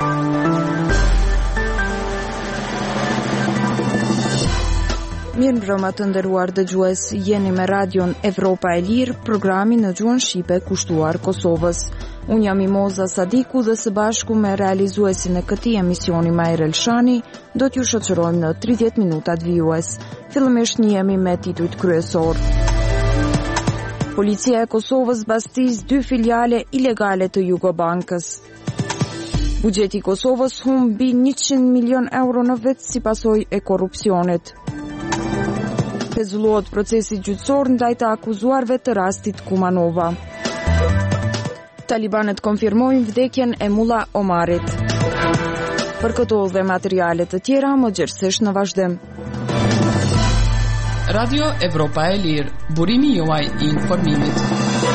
Mirëmbrëma të nderuar dëgjues, jeni me radion Evropa e Lirë, programi në gjuhën shqipe kushtuar Kosovës. Unë jam Imoza Sadiku dhe së bashku me realizuesin e këtij emisioni Majrel Shani, do t'ju shoqërojmë në 30 minutat vijues. Fillimisht njihemi me titujt kryesor. Policia e Kosovës bastis 2 filiale ilegale të Jugobankës. Buxheti i Kosovës humb mbi 100 milion euro në vit si pasojë e korrupsionit. Pezullohet procesi gjyqësor ndaj të akuzuarve të rastit Kumanova. Talibanët konfirmojnë vdekjen e Mulla Omarit. Për këto dhe materiale të tjera, më gjithsesi në vazhdim. Radio Evropa e Lirë, burimi juaj i informimit.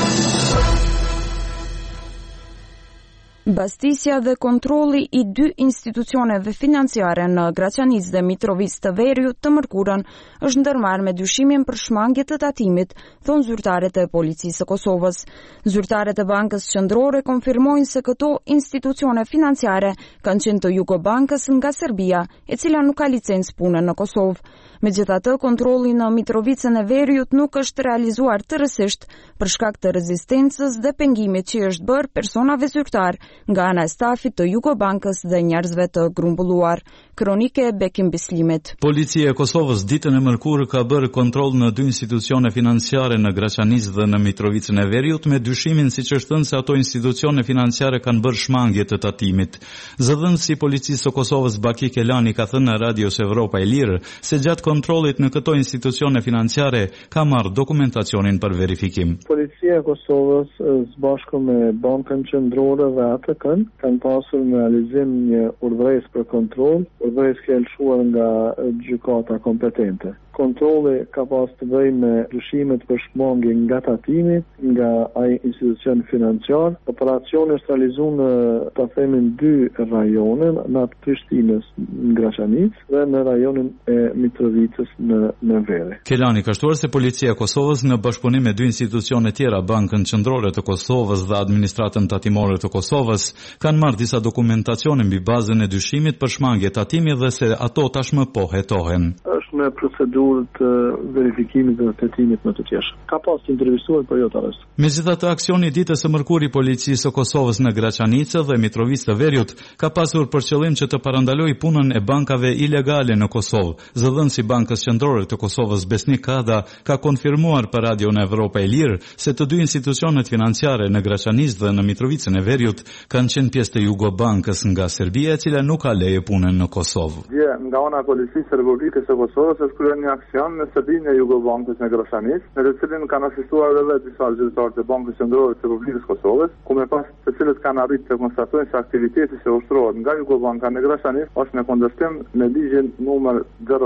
Bastisja dhe kontrolli i 2 institucioneve financiare në Graçanic dhe Mitrovic të Veriut të mërkurën është ndërmarrë me dyshimin për shmangje të tatimit, thonë zyrtarët e policisë së Kosovës. Zyrtarët e Bankës Qendrore konfirmojnë se këto institucione financiare kanë qenë të Jugobankës nga Serbia, e cila nuk ka licencë pune në Kosovë. Megjithatë, kontrolli në Mitrovicën e Veriut nuk është realizuar tërësisht për shkak të rezistencës dhe pengimit që është bërë personave zyrtar nga ana e stafit të Jugobankës dhe njerëzve të grumbulluar. Kronike Bekim Bislimit. Policia e Kosovës ditën e mërkurë ka bërë kontroll në 2 institucione financiare në Graçanic dhe në Mitrovicën e Veriut me dyshimin siç është thënë se ato institucione financiare kanë bërë shmangje të tatimit. Zëdhënësi i Policisë së Kosovës Baki Kelani ka thënë në Radios Evropa e Lirë se gjatë kontrollit në këto institucione financiare ka marrë dokumentacionin për verifikim. Policia e Kosovës së bashku me Bankën Qendrore dhe ATK-n kanë pasur në realizim një urdhëresë për kontroll, urdhëresë që lëshuar nga gjykata kompetente. Kontrolli ka pas të bëjë me dyshimet për shmangje nga tatimi, nga ai institucion financiar. Operacioni është realizuar në ta themin 2 rajone, në atë Prishtinës në Graçanic dhe në rajonin e Mitrovicës në Vere. Kelani ka shtuar se policia e Kosovës në bashkëpunim me 2 institucione tjera, Bankën Qendrore të Kosovës dhe Administratën Tatimore të Kosovës, kanë marrë disa dokumentacione mbi bazën e dyshimit për shmangje tatimi dhe se ato tashmë po hetohen. Është në procedurë të verifikimit dhe tetimit më të tjerë. Ka pas të intervistuar për jo të arrest. Megjithatë, aksioni ditës së mërkurë i policisë së Kosovës në Graçanic dhe Mitrovicë të Veriut ka pasur për qëllim që të parandalojë punën e bankave ilegale në Kosovë. Zëdhënësi i Bankës Qendrore të Kosovës Besnik Kada ka konfirmuar për Radion Evropa e Lirë se të 2 institucionet financiare në Graçanic dhe në Mitrovicën e Veriut kanë qenë pjesë të Jugobankës nga Serbia, e cila nuk ka leje punën në Kosovë. Nga ana e Policisë së Republikës së Kosovës është kryer një aksion në sërbinë e Jugobankës në Graçanic, në të cilin kanë asistuar edhe disa zyrtarë të Bankës Qendrore të Republikës së Kosovës, ku me pas të cilët kanë arritur të konstatojnë se aktiviteti që ushtrohet nga Jugobanka në Graçanic është në kundërshtim me ligjin numër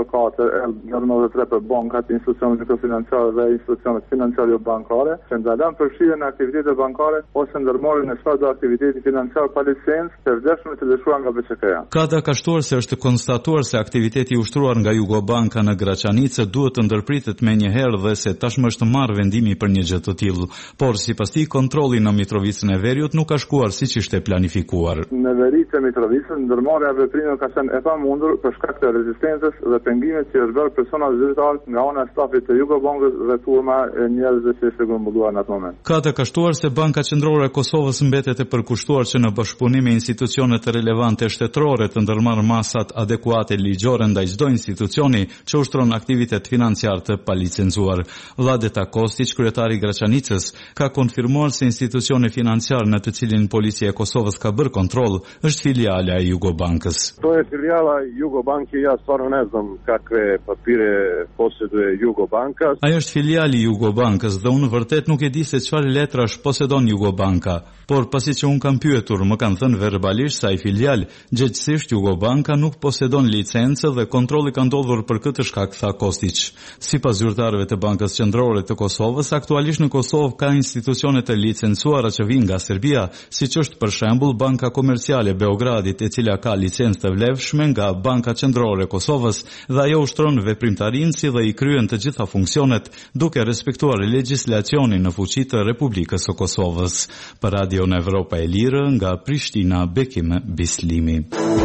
04/93 për bankat, institucionet mikrofinanciare dhe institucionet financiare jo bankare, që ndalon përfshirjen e aktiviteteve bankare ose ndërmarrjen e çfarëdo aktiviteti financiar pa licencë të vlefshme të lëshuar nga BCK-ja. Kada ka shtuar se është konstatuar se aktiviteti i ushtruar nga Jugobanka në Graçanic duhet të ndërpritet menjëherë dhe se tashmë është marrë vendimi për një gjë të tillë, por sipas tij kontrolli në Mitrovicën e Veriut nuk ka shkuar siç ishte planifikuar. Në Veri të Mitrovicës ndërmarrja e veprimeve ka qenë e pamundur për shkak të rezistencës dhe pengimit që është bërë persona zyrtar nga ana e stafit të Jugobankës dhe turma e njerëzve që ishte grumbulluar në atë moment. Kada ka shtuar se Banka Qendrore e Kosovës mbetet e përkushtuar që në bashkëpunim me institucionet relevante shtetërore të ndërmarrë masat adekuate ligjore ndaj çdo institucioni që ushtron aktivitet financiar të palicencuar. Vladeta Kostić, kryetari i Graçanicës, ka konfirmuar se institucioni financiar në të cilin policia e Kosovës ka bërë kontroll është filiala e Jugobankës. To je filijala Jugobanke, ja stvarno ne znam kakve papire posjeduje Jugobanka. Ajo është filiali i Jugobankës dhe unë vërtet nuk e di se çfarë letrash posedon Jugobanka, por pasi që unë kam pyetur, më kanë thënë verbalisht se ai filial, gjithsesi Jugobanka nuk posedon licencë dhe kontrolli ka ndodhur për këtë shkak, tha Kostić. Sipas zyrtarëve të Bankës Qendrore të Kosovës, aktualisht në Kosovë ka institucione të licencuara që vijnë nga Serbia, siç është për shembull Banka Komerciale Beogradit, e cila ka licencë të vlefshme nga Banka Qendrore e Kosovës dhe ajo ushtron veprimtarinë si dhe i kryen të gjitha funksionet duke respektuar legjislacionin në fuqi të Republikës së Kosovës. Për Radio në Evropa e Lirë, nga Prishtina, Bekim Bislimi.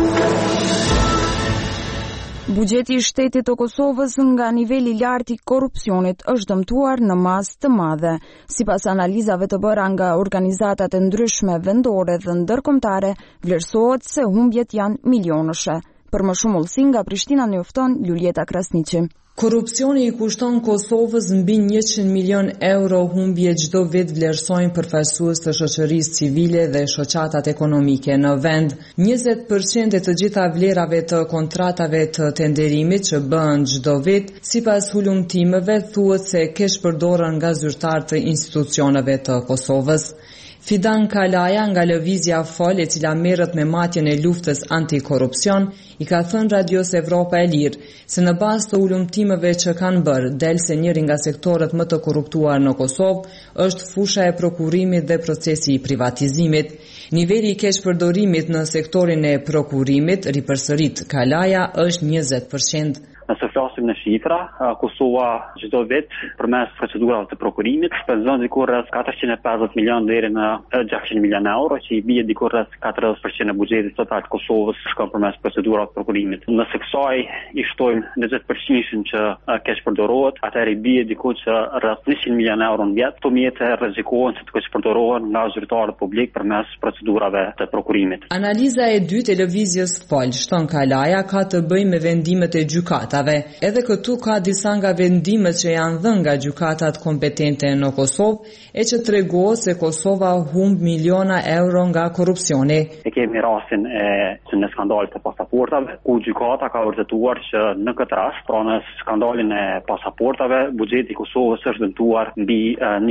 Buxheti i shtetit të Kosovës nga niveli i lartë i korrupsionit është dëmtuar në masë të madhe. Sipas analizave të bëra nga organizatat e ndryshme vendore dhe ndërkombëtare, vlerësohet se humbjet janë milionëshe. Për më shumë ullësi nga Prishtina njofton Luljeta Krasniqi. Korrupsioni i kushton Kosovës mbi 100 milion euro humbje çdo vit, vlerësojnë përfaqësues të shoqërisë civile dhe shoqatat ekonomike në vend. 20% e të gjitha vlerave të kontratave të tenderimit që bëhen çdo vit, sipas hulumtimeve, thuhet se kesh përdoren nga zyrtarë të institucioneve të Kosovës. Fidan Kalaja nga Lëvizja Fol, e cila merret me matjen e luftës antikorrupsion, i ka thënë Radios Evropa e Lirë se në bazë të ulumtimeve që kanë bërë, del se njëri nga sektorët më të korruptuar në Kosovë është fusha e prokurimit dhe procesi i privatizimit. Niveli i keqpërdorimit në sektorin e prokurimit, ripërsërit Kalaja, është 20%. Nëse flasim në shifra, Kosova çdo vit përmes procedurave të prokurimit shpenzon diku rreth 450 milion deri në 600 milion euro, që i bie diku rreth 40% e buxhetit total të Kosovës shkon përmes procedurave të prokurimit. Nëse kësaj i shtojmë 20% që keqpërdorohet, atëherë i bie diku që rreth 100 milion euro në vit. Këto mjete rrezikohen se të keqpërdorohen nga zyrtarët publik përmes procedurave të prokurimit. Analiza e dytë e lëvizjes Fol, shton Kalaja, ka të bëjë me vendimet e gjykatave. Edhe këtu ka disa nga vendimet që janë dhënë nga gjykatat kompetente në Kosovë, e që tregohet se Kosova humb miliona euro nga korrupsioni. E kemi rastin në skandalit të pasaportave, ku gjykata ka vërtetuar që në këtë rast, pra në skandalin e pasaportave, buxheti i Kosovës është dëmtuar mbi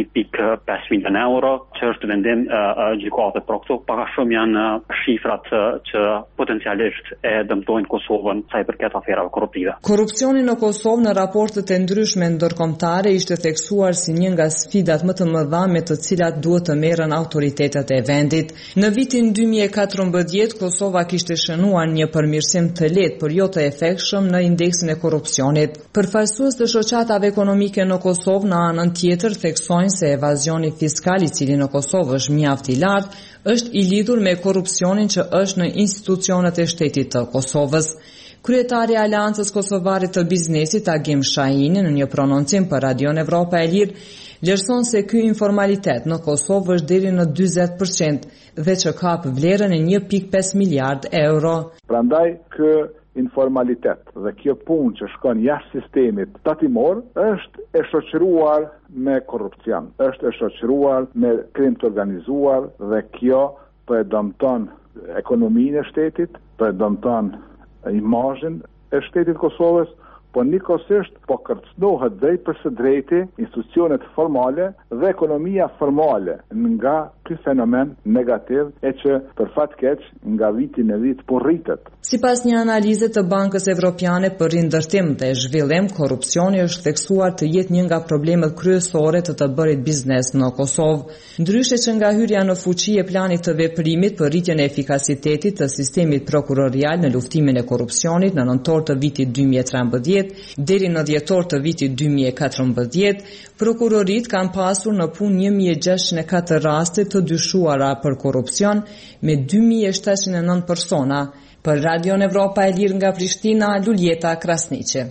1.5 milion euro, që është vendim gjykate. Pra këto pak a shumë janë shifrat që potencialisht e dëmtojnë Kosovën sa i përket aferave korruptive. Korrupsioni në Kosovë në raportet e ndryshme ndërkombëtare ishte theksuar si një nga sfidat më të mëdha me të cilat duhet të merren autoritetet e vendit. Në vitin 2014, Kosova kishte shënuar një përmirësim të lehtë, por jo të efektshëm në indeksin e korrupsionit. Përfaqësues të shoqatave ekonomike në Kosovë në anën tjetër theksojnë se evazioni fiskal, i cili në Kosovë është mjaft i lartë, është i lidhur me korrupsionin që është në institucionet e shtetit të Kosovës. Kryetari i Aleancës Kosovare të Biznesit, Agim Shahini, në një prononcim për Radio në Evropa e Lirë, vlerëson se ky informalitet në Kosovë është deri në 40% dhe që kap vlerën e 1.5 miliard euro. Prandaj ky informalitet dhe kjo punë që shkon jashtë sistemit tatimor është e shoqëruar me korrupsion, është e shoqëruar me krim të organizuar, dhe kjo po e dëmton ekonominë e shtetit, po e dëmton imazhin e shtetit Kosovës, po nikosisht po kërcënohet drejt për së drejti institucionet formale dhe ekonomia formale nga ky fenomen negativ, e që për fat keq nga viti në vit po rritet. Sipas një analize të Bankës Evropiane për rindërtim dhe zhvillim, korrupsioni është theksuar të jetë një nga problemet kryesore të bërit biznes në Kosovë. Ndryshe që nga hyrja në fuqi e planit të veprimit për rritjen e efikasitetit të sistemit prokurorial në luftimin e korrupsionit në nëntor të vitit 2013 deri në dhjetor të vitit 2014, prokurorit kanë pasur në punë 1604 raste të dyshuara për korrupsion me 2709 persona. Për Radio në Evropa e Lirë nga Prishtina, Luljeta Krasniqi.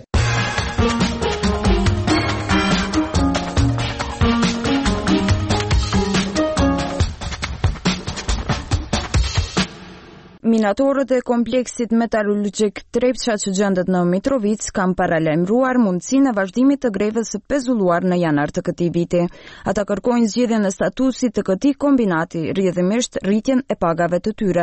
Minatorët e kompleksit metalurgjik Trepça që gjendet në Mitrovic kanë paralajmëruar mundësinë e vazhdimit të grevës së pezulluar në janar të këtij viti. Ata kërkojnë zgjedhjen e statusit të këtij kombinati, rrjedhimisht rritjen e pagave të tyre.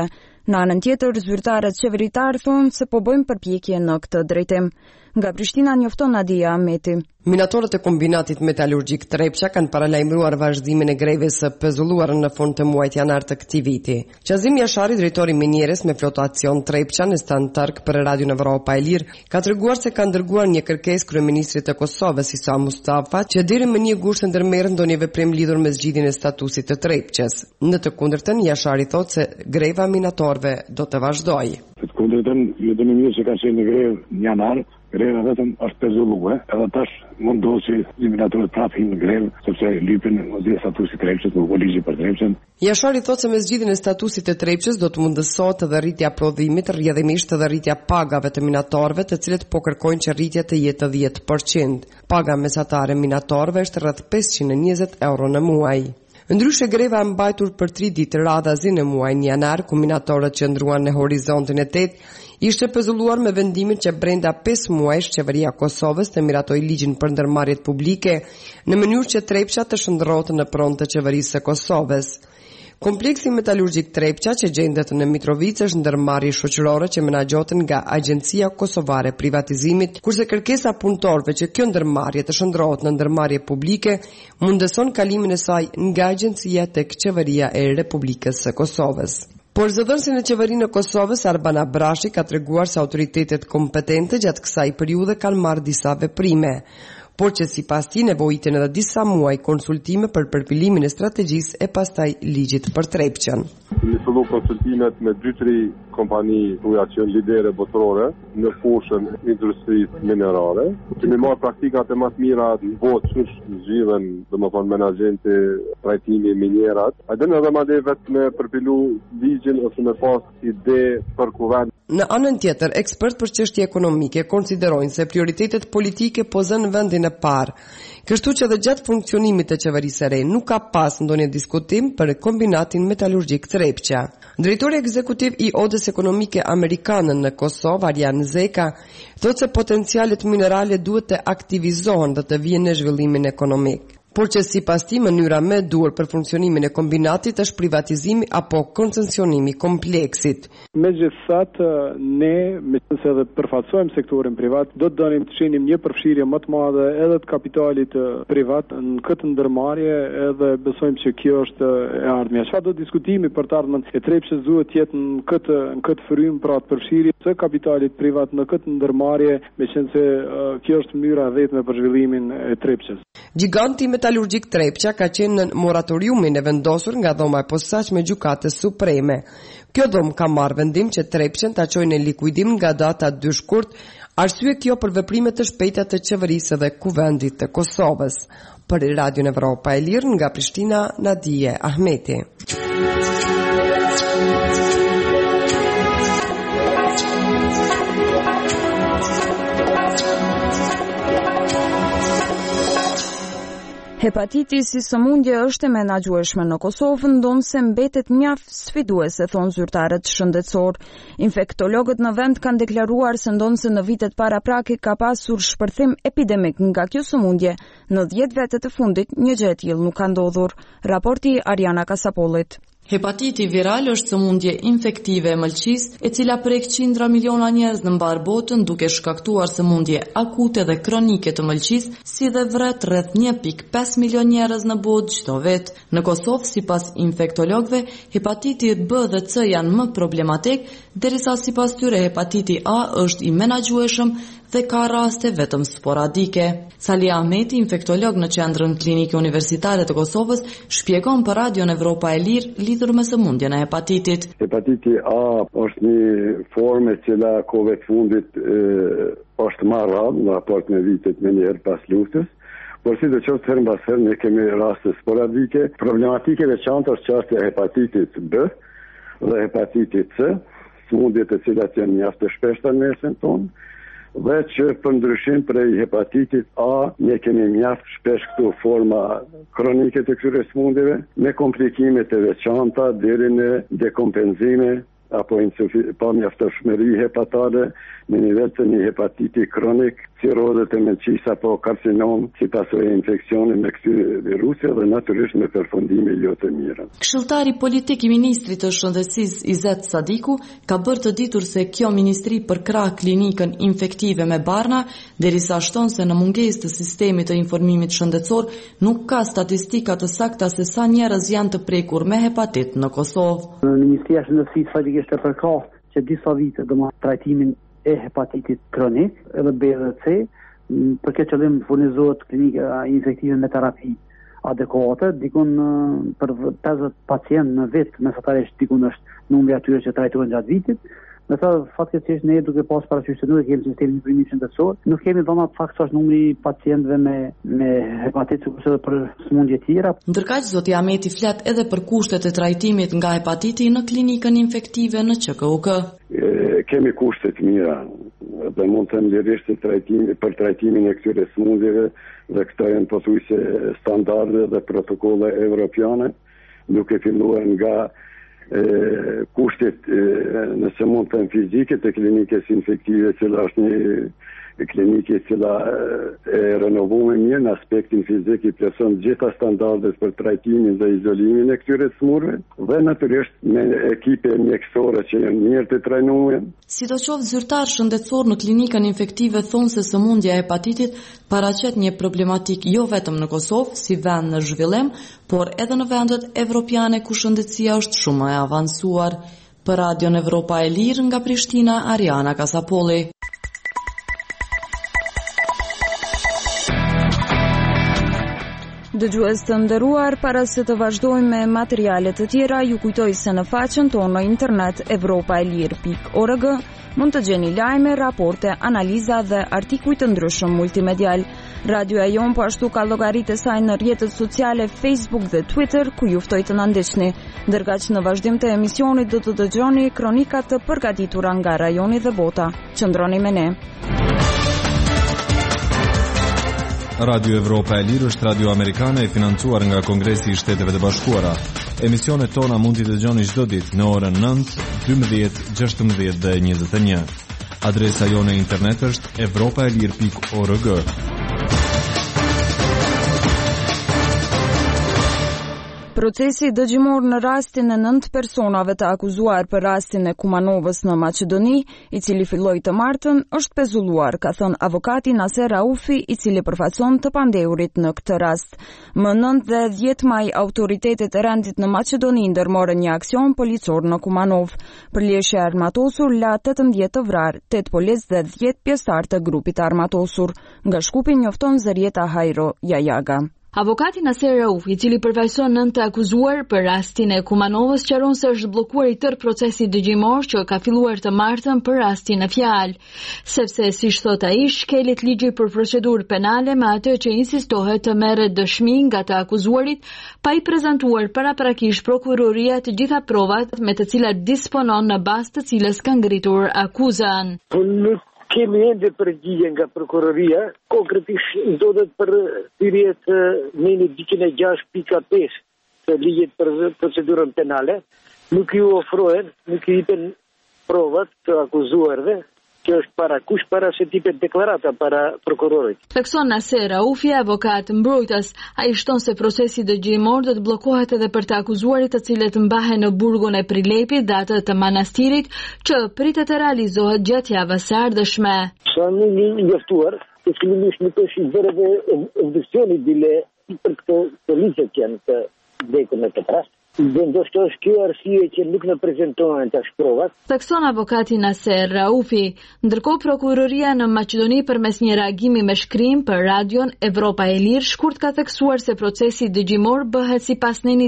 Në anën tjetër, zyrtarët qeveritar thonë se po bëjmë përpjekje në këtë drejtim. Nga Prishtina njofton Nadia Ahmeti. Minatorët e kombinatit metalurgjik Trepça kanë paralajmëruar vazhdimin e greves së pezulluar në fund të muajit janar të këtij viti. Qazim Jashari, drejtori i minjeres me flotacion Trepça në Stan Turk për Radion Evropa e Lirë, ka treguar se kanë dërguar një kërkesë kryeministrit të Kosovës Isa Mustafa që deri më 1 gusht ndërmerr ndonjë veprim lidhur me zgjidhjen e statusit të Trepçës. Në të kundërtën, Jashari thotë se greva minatorëve do të vazhdojë. Të kundërtën, ju dëni mirë që ka qenë në grevë në janar. Greva vetëm është pezulluar, edhe tash mundosi minatorët prapë hinë në grevë, sepse lypin në statusit të Trepçës, në ligji për Trepçën. Jashari thotë se me zgjidhjen e statusit të Trepçës do të mundësohet edhe rritja e prodhimit, rrjedhimisht edhe rritja e pagave të minatorëve, të cilët po kërkojnë që rritja të jetë 10%. Paga mesatare minatorëve është rreth 520 euro në muaj. Ndryshe, greva e mbajtur për 3 ditë radhazi në muajin janar, ku minatorët qëndruan në horizontin e 8, ishte pezulluar me vendimin që brenda 5 muajsh qeveria e Kosovës të miratoj ligjin për ndërmarrjet publike në mënyrë që Trepça të shndërrohet në pronë të qeverisë së Kosovës. Kompleksi metalurgjik Trepça që gjendet në Mitrovicë është ndërmarrje shoqërore që menaxhohet nga Agjencia Kosovare e Privatizimit, kurse kërkesa punëtorëve që kjo ndërmarrje të shndërrohet në ndërmarrje publike mundëson kalimin e saj nga agjencia tek qeveria e Republikës së Kosovës. Por zëdhënësi në qeverinë e Kosovës, Arbana Brashi, ka treguar se autoritetet kompetente gjatë kësaj periudhe kanë marrë disa veprime, por që sipas tij nevojiten edhe disa muaj konsultime për përfilimin e strategjisë e pastaj ligjit për Trepçën. Në fillu konsultimet me 2-3 kompani që janë lidere botërore në fushën industrisë minerale. Kemi marrë praktikat e më të mira në botë që zgjidhen, domethënë menaxhenti, trajtimi i minjerat. A dhe edhe madje vetë me përfilu ligjin ose me pas ide për kuvend. Në anën tjetër, ekspert për çështje ekonomike konsiderojnë se prioritetet politike po zënë vendin e parë. Kështu që dhe gjatë funksionimit të qeverisë së re nuk ka pas ndonjë diskutim për kombinatin metalurgjik Trepça. Drejtori ekzekutiv i Odës Ekonomike Amerikane në Kosovë, Arjan Zeka, thotë se potencialet minerale duhet të aktivizohen dhe të vijnë në zhvillimin ekonomik. Por që sipas tij mënyra më e duhur për funksionimin e kombinatit është privatizimi apo koncesionimi kompleksit. Megjithatë, ne meqense edhe përfaqësojmë sektorin privat, do të donim të shenim një përfshirje më të madhe edhe të kapitalit privat në këtë ndërmarrje, edhe besojmë që kjo është e ardhmja. Çfarë do diskutimi për të ardhmen e Trepçës duhet të jetë në këtë frym, pra të përfshirje të kapitalit privat në këtë ndërmarrje, meqense kjo është mënyra e vetme për zhvillimin e Trepçës. Giganti metalurgjik Trepça ka qenë në moratoriumin e vendosur nga dhoma e posaçme e Gjykatës Supreme. Kjo dhomë ka marrë vendim që Trepçën ta çojë në likuidim nga data 2 shkurt, arsye kjo për veprime të shpejta të qeverisë dhe kuvendit të Kosovës. Për Radion Evropa e Lirë, nga Prishtina, Nadia Ahmeti. Hepatiti si sëmundje është e menaxhueshme në Kosovë, ndonse mbetet mjaft sfiduese, thonë zyrtarët shëndetësor. Infektologët në vend kanë deklaruar se ndonse në vitet paraprake ka pasur shpërthim epidemik nga kjo sëmundje, në 10 vete të fundit një gjë e tillë nuk ka ndodhur. Raporti Ariana Kasapollit. Hepatiti viral është sëmundje infektive e mëlçisë, e cila prek qindra miliona njerëz në mbar botën, duke shkaktuar sëmundje akute dhe kronike të mëlçisë, si dhe vret rreth 1.5 milion njerëz në botë çdo vit. Në Kosovë, sipas infektologëve, hepatiti B dhe C janë më problematik, derisa sipas tyre hepatiti A është i menaxhueshëm dhe ka raste vetëm sporadike. Salia Ahmeti, infektolog në Qendrën Klinike Universitare të Kosovës, shpjegon për Radion Evropa e Lirë lidhur me sëmundjen e hepatitit. Hepatiti A është një formë e cila kohëve të fundit është më rrallë në raport me vitet me njerë pas luftës. Por si do qoftë herë mbas herë ne kemi raste sporadike. Problematike veçantë është çështja e hepatitit B dhe hepatitit C, sëmundje të cilat janë mjaft të shpeshta në mesin tonë. Dhe që për ndryshim prej hepatitit A ne kemi mjaft shpesh këtu forma kronike të këtyre sëmundjeve me komplikimet e veçanta deri në dekompenzime apo pa mjaftueshmëri hepatare në nivel të një hepatiti kronik, cirozët e mençisë apo karcinom si pasojë e infeksionit me këtë virusi dhe natyrisht me përfundime jo të mira. Këshilltari politik i ministrit të shëndetësisë Izet Sadiku ka bërë të ditur se kjo ministri përkrah klinikën infektive me Barna, derisa shton se në mungesë të sistemit të informimit shëndetësor nuk ka statistika të sakta se sa njerëz janë të prekur me hepatit në Kosovë. Ministria e Shëndetësisë faktikisht e përkrah që disa vite do trajtimin e hepatitit kronik edhe B dhe C, për këtë qëllim furnizohet klinika infektive me terapi adekuate, dikun për 50 pacient në vit, mesatarisht dikun është numri atyre që trajtohen gjatë vitit. Me sa faktikisht ne duke pas parasysh se nuk kemi sistemin informimit shëndetësor, nuk kemi dhëna fakt sa është numri pacientëve me hepatitit ose për sëmundje tjera. Ndërkaq zoti Ahmeti flet edhe për kushtet e trajtimit nga hepatiti në klinikën infektive në QKUK. Kemi kushte të mira dhe mund të lirisht për trajtimin e këtyre sëmundjeve dhe këto janë pothuajse standarde dhe protokolle evropiane, duke filluar nga kushtet në sëmundjen fizike të klinikës infektive, që është një klinikë që e renovuar mirë në aspektin fizik, i plotson gjitha standardet për trajtimin dhe izolimin e këtyre smurve dhe natyrisht me ekipe mjekësore që janë mirë të trajnuar. Sidoqoftë zyrtar shëndetësor në klinikën infektive thonë se sëmundja e hepatitit paraqet një problematik jo vetëm në Kosovë si vend në zhvillim, por edhe në vendet evropiane ku shëndetësia është shumë e avancuar. Për Radion Evropa e Lirë nga Prishtina, Ariana Kasapolli. Dëgjues të nderuar, para se të vazhdojmë me materialet të tjera, ju kujtoj se në faqen tonë në internet evropaelir.org mund të gjeni lajme, raporte, analiza dhe artikuj të ndryshëm multimedial. Radioja jon po ashtu ka llogaritë e saj në rrjetet sociale Facebook dhe Twitter, ku ju ftoj të na ndiqni. Ndërkaq në vazhdim të emisionit do të dëgjoni kronika të përgatitura nga rajoni dhe bota. Qëndroni me ne. Radio Evropa e Lirë është radio amerikane e financuar nga Kongresi i Shteteve të Bashkuara. Emisionet tona mund t'i dëgjoni çdo ditë në orën 9, 12, 16 dhe 21. Adresa jone internet është evropaelir.org. Procesi dëgjimor në rastin e 9 personave të akuzuar për rastin e Kumanovës në Maqedoni, i cili filloi të martën, është pezulluar, ka thënë avokati Naser Raufi, i cili përfaqëson të pandehurit në këtë rast. Më 9 dhe 10 maj, autoritetet e rendit në Maqedoni ndërmorën një aksion policor në Kumanov. Përleshja e armatosur la 18 të vrarë, 8 policë dhe 10 pjesëtar të grupit armatosur. Nga Shkupi njofton Zërieta Hajro Jajaga. Avokati Naser Raufi, i cili përfaqëson 9 të akuzuar për rastin e Kumanovës, sqaron se është bllokuar i tërë procesi dëgjimor që ka filluar të martën për rastin e fjalë, sepse siç thot ai, shkelet ligji për procedurë penale me atë që insistohet të merret dëshmi nga të akuzuarit, pa i prezantuar paraprakisht prokuroria të gjitha provat me të cilat disponon në bazë të cilës ka ngritur akuzën. Kemi ende përgjigje nga prokuroria, konkretisht ndodhet për thirrje të numri 206.5 të ligjit për procedurën penale, nuk ju ofrohen, nuk ju jepen provat të akuzuarve, që është para se tipet deklarata para prokurorit. Thekson Naser Raufi, avokat mbrojtës, ai shton se procesi dëgjimor do të bllokohet edhe për të akuzuarit të cilët mbahen në burgun e Prilepit dhe atë të manastirit, që pritet të realizohet gjatë javës së ardhshme. Sa një njoftuar, që fillimisht nuk është bërë dhe obduksioni bile për këto ligje që janë të vdekur në këtë rast. Ndoshta është kjo arsye që nuk në prezantohen tash provat. Thekson avokati Naser Raufi. Ndërkohë prokuroria në Maqedoni përmes një reagimi me shkrim për radion Evropa e Lirë shkurt ka theksuar se procesi dëgjimor bëhet sipas neni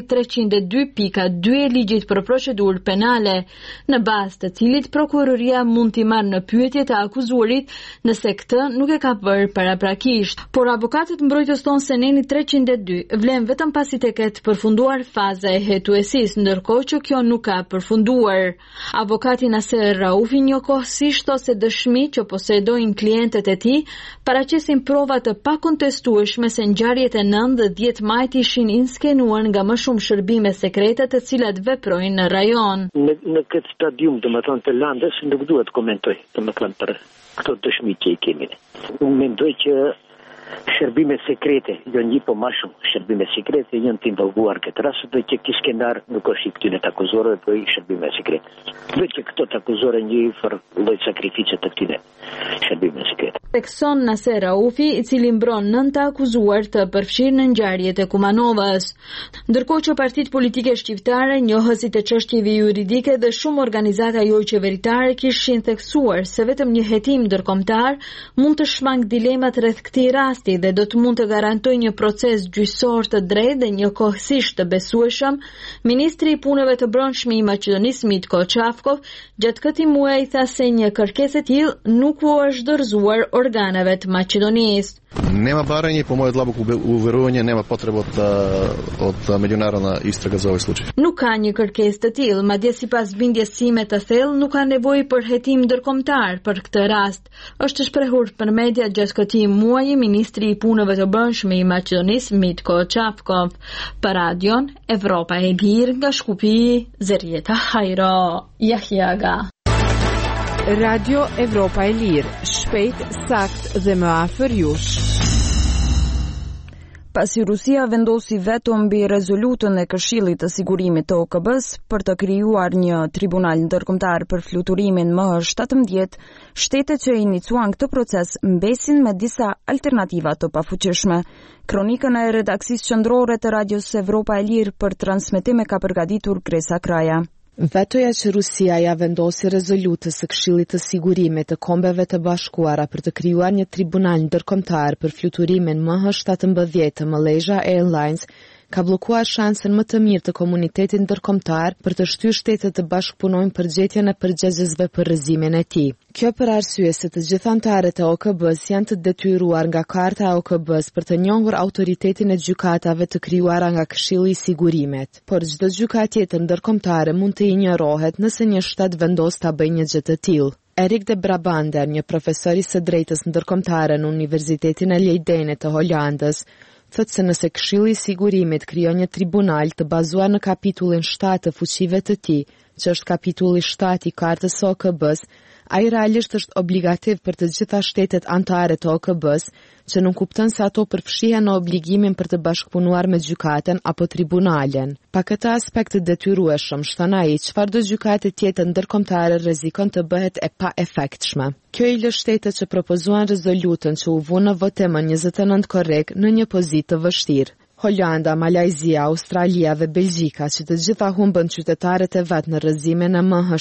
302.2 e ligjit për procedurë penale, në bazë të cilit prokuroria mund t'i marrë në pyetje të akuzuarit nëse këtë nuk e ka bërë paraprakisht. Por avokatët mbrojtës thonë se neni 302 vlen vetëm pasi të ketë përfunduar faza e hetuesisë, ndërkohë që kjo nuk ka përfunduar. Avokati Naser Raufi njëkohësisht thosë se dëshmitë që posedojnë klientët e tij paraqesin prova të pakontestueshme se ngjarjet e 9 dhe 10 majit ishin inskenuar nga më shumë shërbime sekrete të cilat veprojnë në rajon. Në këtë stadium, domethënë të Landës, nuk duhet komentoj, domethënë për këto dëshmi që i kemi. Unë mendoj që shërbime sekrete, jo një po ma shumë, shërbime sekrete janë të involvuar këtë rast, dhe që ky skenar nuk është i këtyre të akuzorëve, po i shërbime sekrete. Dhe që këto të akuzore një për lloj sakrifice të këtyre shërbime sekrete. Tekson Naser Raufi, i cili mbron 9 të akuzuar të përfshirë në ngjarjet e Kumanovës. Ndërkohë që partitë politike shqiptare, njohësit e çështjeve juridike dhe shumë organizata jo qeveritare kishin theksuar se vetëm një hetim ndërkombëtar mund të shmang dilemat rreth këtij rasti dhe do të mund të garantoj një proces gjyqësor të drejtë dhe njëkohësisht të besueshëm, ministri i punëve të brendshme i Maqedonisë Mitko Çafkov gjatë këtij muaji tha se një kërkesë e tillë nuk u është dorëzuar organeve të Maqedonisë. Nema барање, по мојот длабоко уверување, нема потреба од меѓународна истрага за овој случај. Nuk ka një kërkesë të tillë, madje sipas bindjes sime të thellë nuk ka nevojë për hetim ndërkombëtar për këtë rast. Është shprehur për media gjatë këtij muaji ministri i punëve të brendshme i Maqedonisë Mitko Çafkov. Për Radion Evropa e Lirë nga Shkupi, Zerieta Hajro, Yahyaga. Radio Evropa e Lirë, shpejt, sakt dhe më afër jush. Pasi Rusia vendosi veto mbi rezolutën e Këshillit të Sigurimit të OKB-s për të krijuar një tribunal ndërkombëtar për fluturimin MH17, shtetet që inicuan këtë proces mbesin me disa alternativa të pafuqishme. Kronikën e redaksisë qendrore të Radios Evropa e Lirë për transmetim e ka përgatitur Gresa Kraja. Vetoja që Rusia ja vendosi rezolutës së Këshillit të Sigurimit të Kombeve të Bashkuara për të krijuar një tribunal ndërkombëtar për fluturimin MH17 të Malaysia Airlines ka bllokuar shansen më të mirë të komunitetit ndërkombëtar për të shtyrë shtetet të bashkëpunojnë për gjetjen e përgjegjësve për rrezimin e tij. Kjo për arsye se të gjithë anëtarët e OKB-s janë të detyruar nga Karta e OKB-s për të njohur autoritetin e gjykatave të krijuara nga Këshilli i Sigurimit. Por çdo gjykatë tjetër ndërkombëtare mund të injorohet nëse një shtat vendos ta bëjë një gjë të tillë. Erik de Brabander, një profesor i së drejtës ndërkombëtare në Universitetin e Leidene të Holandës, thotë se nëse Këshilli i Sigurimit krijon një tribunal të bazuar në kapitullin 7 të fuqive të tij, që është kapitulli 7 i Kartës së OKB-s, ai realisht është obligativ për të gjitha shtetet anëtare të OKB-s, që nuk kupton se ato përfshihen në obligimin për të bashkëpunuar me gjykatën apo tribunalen. Pa këtë aspekt të detyrueshëm, shton ai, çfarëdo gjykate tjetër ndërkombëtare rrezikon të bëhet e paefektshme. Kjo i lë shtetet që propozuan rezolutën që u vu në votim më 29 korrekt në një pozitë të vështirë. Holanda, Malajzia, Australia dhe Belgjika, që të gjitha humbën qytetarët e vet në rrëzimin e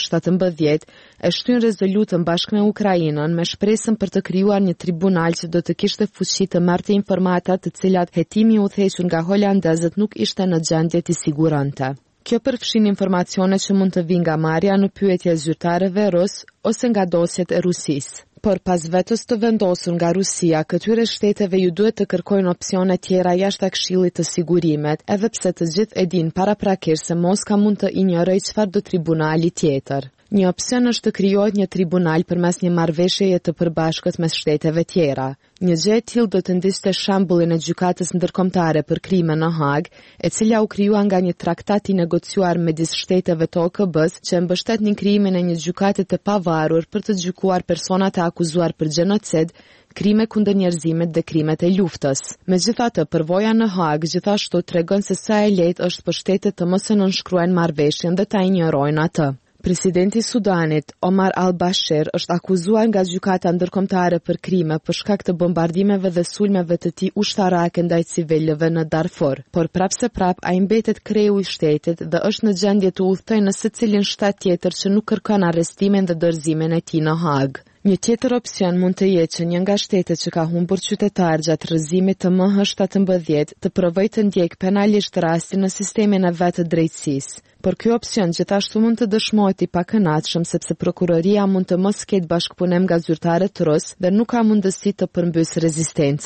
MH17, e shtyn rezolutën bashkë me Ukrainën me shpresën për të krijuar një tribunal që do të kishte fuqi të marrte informata të cilat hetimi i udhëhequr nga holandezët nuk ishte në gjendje t'i siguronte. Kjo përfshin informacione që mund të vinë nga marrja në pyetje zyrtarëve rus ose nga dosjet e Rusisë. Por pas vetos të vendosur nga Rusia, këtyre shteteve ju duhet të kërkojnë opsione tjera jashtë Këshillit të Sigurimit, edhe pse të gjithë e dinë paraprakisht se Moska mund të injorojë çfarëdo tribunali tjetër. Një opsion është të krijohet një tribunal përmes një marrëveshjeje të përbashkët mes shteteve tjera. Një gjë e tillë do të ndishte shembullin e gjykatës ndërkombëtare për krime në Hag, e cila u krijua nga një traktat i negociuar midis shteteve të OKB-s që mbështetnin krijimin e një gjykate të pavarur për të gjykuar personat e akuzuar për gjenocid, krime kundër njerëzimit dhe krimet e luftës. Megjithatë, përvoja në Hag gjithashtu tregon se sa e lehtë është për shtetet të mos e nënshkruajnë marrëveshjen dhe ta injorojnë atë. Presidenti i Sudanit, Omar al-Bashir, është akuzuar nga gjykata ndërkombëtare për krime për shkak të bombardimeve dhe sulmeve të tij ushtarake ndaj civilëve në Darfur, por prapse ai mbetet kreu i shtetit dhe është në gjendje të udhtojë në secilin shtat tjetër që nuk kërkon arrestimin dhe dorëzimin e tij në Hag. Një tjetër opsion mund të jetë që një nga shtetet që ka humbur qytetar gjatë rrëzimit të MH17 të provojë të ndjek penalisht rastin në sistemin e vet të drejtësisë. Por ky opsion gjithashtu mund të dëshmohet i pakënaqshëm sepse prokuroria mund të mos ketë bashkëpunim nga zyrtarët rus dhe nuk ka mundësi të përmbysë rezistencën.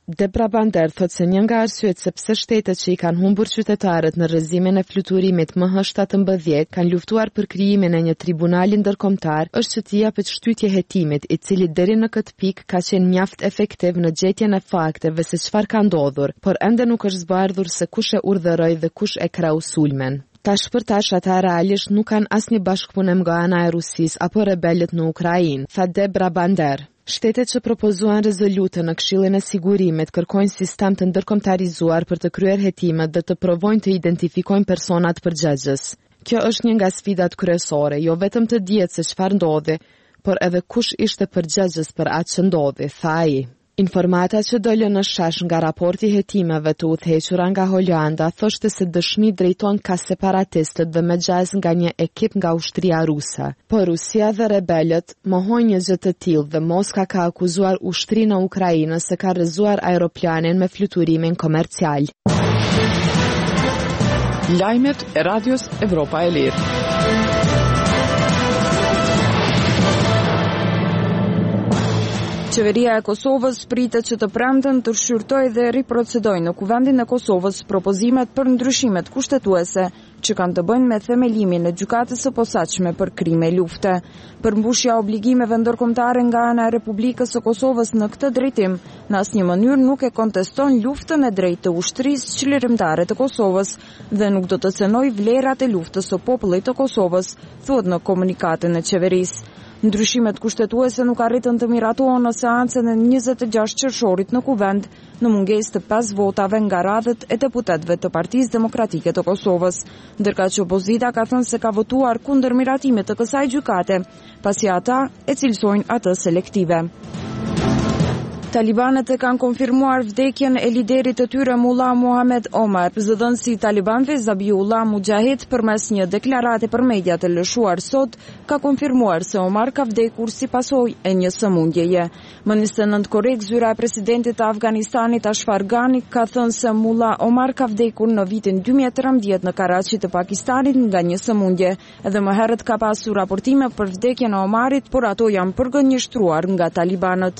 De Brabander thot se një nga arsyet se pse shtetet që i kanë humbur qytetarët në rrezimin e fluturimit MH17 kanë luftuar për krijimin e një tribunali ndërkombëtar është që t'i japet shtytje hetimit, i cili deri në këtë pikë ka qenë mjaft efektiv në gjetjen e fakteve se çfarë ka ndodhur, por ende nuk është zbardhur se kush e urdhëroi dhe kush e krau sulmen. Tash për tash ata realisht nuk kanë asnjë bashkëpunim nga ana e Rusisë apo rebelët në Ukrainë, tha De Brabander. Shtetet që propozuan rezolute në Këshillin e Sigurimit kërkojnë sistem të ndërkombëtarizuar për të kryer hetimet dhe të provojnë të identifikojnë personat përgjegjës. Kjo është një nga sfidat kryesore, jo vetëm të dihet se çfarë ndodhi, por edhe kush ishte përgjegjës për atë që ndodhi, tha ai. Informatat që dolën në shesh nga raporti hetimeve të udhëhequra nga Holanda thoshte se dëshmi drejton ka separatistët dhe me gjaz nga një ekip nga ushtria ruse. Por Rusia dhe rebelët mohojnë një gjë të tillë dhe Moska ka akuzuar ushtrinë e Ukrainës se ka rrëzuar aeroplanin me fluturimin komercial. Lajmet e Radios Evropa e Lirë. Qeveria e Kosovës pritet që të premten të shqyrtojë dhe riprocedojë në Kuvendin e Kosovës propozimet për ndryshimet kushtetuese që kanë të bëjnë me themelimin e gjykatës së posaçme për krime lufte. Përmbushja obligimeve ndërkombëtare nga ana e Republikës së Kosovës në këtë drejtim në asnjë mënyrë nuk e konteston luftën e drejtë të ushtrisë çlirimtare të Kosovës dhe nuk do të cenojë vlerat e luftës së popullit të Kosovës, thuhet në komunikatin e qeverisë. Ndryshimet kushtetuese nuk arritën të miratohen në seancën e 26 qershorit në Kuvend, në mungesë të 5 votave nga radhët e deputetëve të Partisë Demokratike të Kosovës, ndërka që opozita ka thënë se ka votuar kundër miratimit të kësaj gjykate, pasi ata e cilësojnë atë selektive. Talibanët e kanë konfirmuar vdekjen e liderit të tyre Mullah Muhammed Omar. Zëdhënësi i talibanëve Zabiullah Mujahid përmes një deklarate për media të lëshuar sot ka konfirmuar se Omar ka vdekur si pasojë e një sëmundjeje. Më 29 korrik zyra e presidentit të Afganistanit Ashraf Ghani ka thënë se Mullah Omar ka vdekur në vitin 2013 në Karachi të Pakistanit nga një sëmundje. Edhe më herët ka pasur raportime për vdekjen e Omarit, por ato janë përgënjeshtruar nga talibanët.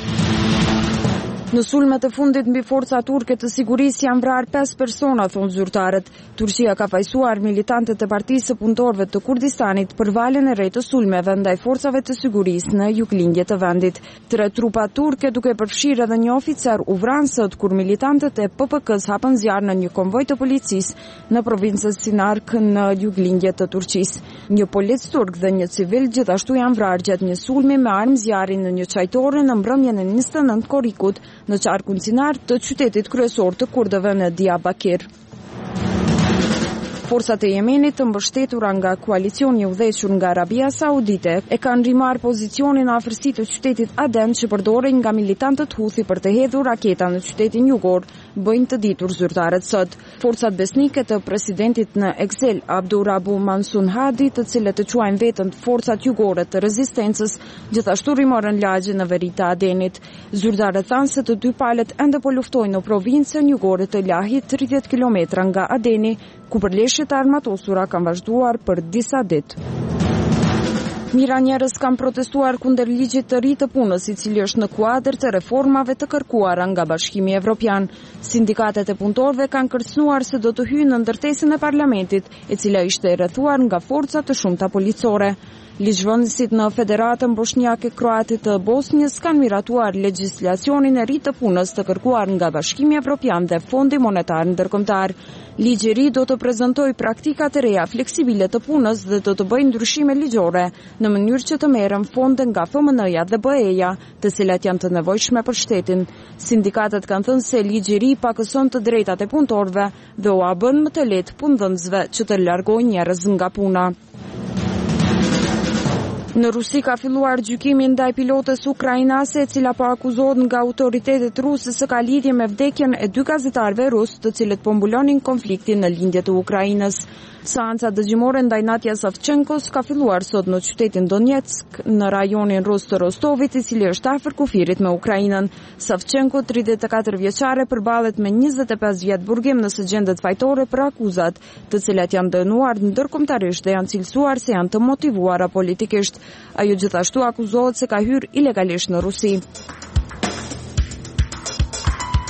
Në sulmet e fundit mbi forca turke të sigurisë janë vrarë 5 persona, thonë zyrtarët. Turqia ka fajsuar militantët e Partisë së Punëtorëve të Kurdistanit për valën e re të sulmeve ndaj forcave të sigurisë në juglindje të vendit. 3 trupa turke, duke përfshirë edhe një oficer, u vranë sot kur militantët e PPK-s hapën zjarr në një konvoj të policisë në provincën Sinark në juglindje të Turqisë. Një polic turk dhe një civil gjithashtu janë vrarë gjatë një sulmi me armë zjarri në një çajtore në mbrëmjen e 29 korrikut në qarkun Sinar të qytetit kryesor të kurdëve në Diyarbakir. Forcat e Jemenit të mbështetura nga koalicioni i udhëhequr nga Arabia Saudite e kanë rimar pozicionin në afërsi të qytetit Aden që përdoren nga militantët Houthi për të hedhur raketa në qytetin jugor, bëjnë të ditur zyrtarët sot. Forcat besnike të presidentit në eksil Abdurabu Mansun Hadi, të cilët e quajnë veten forcat jugore të rezistencës, gjithashtu rimorën lagje në veri të Adenit. Zyrtarët thanë se të dy palët ende po luftojnë në provincën jugore të Lahit, 30 km nga Adeni, ku përleshjet e armatosura kanë vazhduar për disa ditë. Mira njerëz kanë protestuar kundër ligjit të ri të punës, i cili është në kuadër të reformave të kërkuara nga Bashkimi Evropian. Sindikatet e punëtorëve kanë kërcënuar se do të hyjnë në ndërtesën e parlamentit, e cila ishte e rrethuar nga forca të shumta policore. Ligjvënësit në Federatën Bosnjake Kroate të Bosnjës kanë miratuar legjislacionin e ri të punës të kërkuar nga Bashkimi Evropian dhe Fondi Monetar Ndërkombëtar. Ligji i ri do të prezantojë praktika të reja fleksibile të punës dhe do të bëjë ndryshime ligjore në mënyrë që të merren fonde nga FMN-ja dhe BE-ja, të cilat janë të nevojshme për shtetin. Sindikatët kanë thënë se ligji i ri pakëson të drejtat e punëtorëve dhe u bën më të lehtë punëdhënësve që të largojnë njerëz nga puna. Në Rusi ka filluar gjykimi ndaj pilotes ukrainase, e cila po akuzohet nga autoritetet ruse se ka lidhje me vdekjen e 2 gazetarëve rus, të cilët po mbulonin konfliktin në lindje të Ukrainës. Seanca dëgjimore ndaj Natja Savchenkos ka filluar sot në qytetin Donetsk, në rajonin rus të Rostovit, i cili është afër kufirit me Ukrainën. Savchenko, 34 vjeçare, përballet me 25 vjet burgim nëse gjendet fajtore për akuzat, të cilat janë dënuar ndërkombëtarisht dhe janë cilësuar se janë të motivuara politikisht. Ajo gjithashtu akuzohet se ka hyrë ilegalisht në Rusi.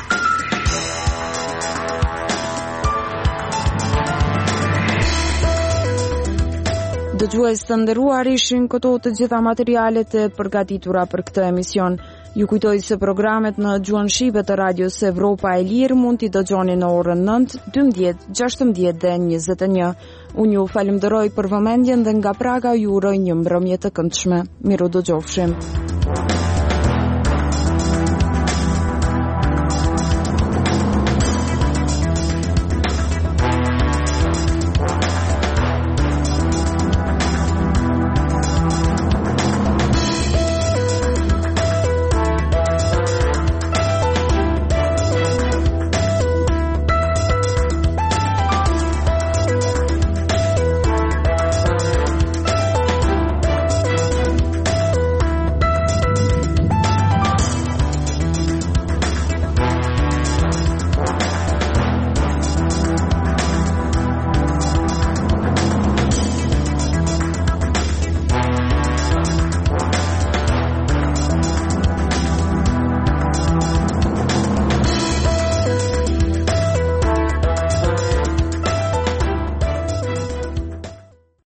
Dëgjues të nderuar, ishin këto të gjitha materialet e përgatitura për këtë emision. Ju kujtoj se programet në gjuhën shqipe të Radios Evropa e Lirë mund t'i dëgjoni në orën 9, 12, 16 dhe 21. Unë ju falenderoj për vëmendjen dhe nga Praga ju uroj një mbrëmje të këndshme. Miru dëgjofshim.